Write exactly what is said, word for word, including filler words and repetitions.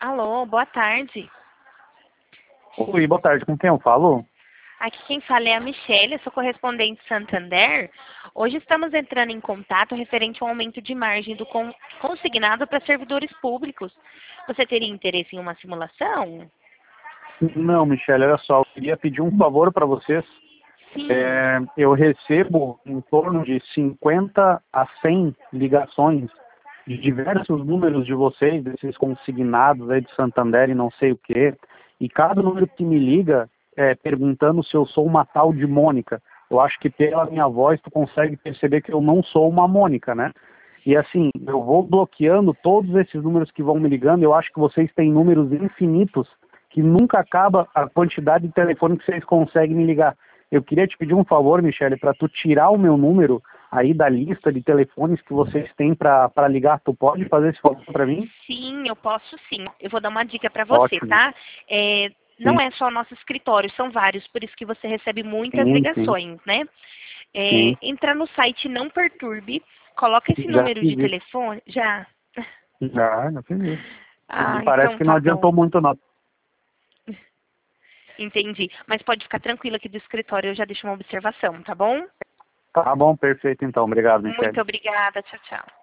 Alô, boa tarde. Oi, boa tarde. Com quem eu falo? Aqui quem fala é a Michelle, eu sou correspondente Santander. Hoje estamos entrando em contato referente ao aumento de margem do con- consignado para servidores públicos. Você teria interesse em uma simulação? Não, Michele, olha só, eu queria pedir um favor para vocês. Sim. É, eu recebo em torno de cinquenta a cem ligações de diversos números de vocês, desses consignados aí de Santander e não sei o quê. E cada número que me liga é perguntando se eu sou uma tal de Mônica. Eu acho que pela minha voz tu consegue perceber que eu não sou uma Mônica, né? E assim, eu vou bloqueando todos esses números que vão me ligando. Eu acho que vocês têm números infinitos que nunca acaba a quantidade de telefone que vocês conseguem me ligar. Eu queria te pedir um favor, Michele, para tu tirar o meu número aí da lista de telefones que vocês têm para ligar. Tu pode fazer esse favor para mim? Sim, eu posso sim. Eu vou dar uma dica para você, Ótimo. tá? É, não Sim, é só o nosso escritório, são vários, por isso que você recebe muitas sim, sim, ligações, né? É, sim. entra no site Não Perturbe, coloca esse Já número de fiz isso. telefone. Já? Já, já fiz isso. E Ah, parece então que não tá bom. adiantou muito, não. Entendi. Mas pode ficar tranquilo aqui do escritório, eu já deixo uma observação, tá bom? Tá bom, perfeito então. Obrigado, Muito Michele. obrigada. Tchau, tchau.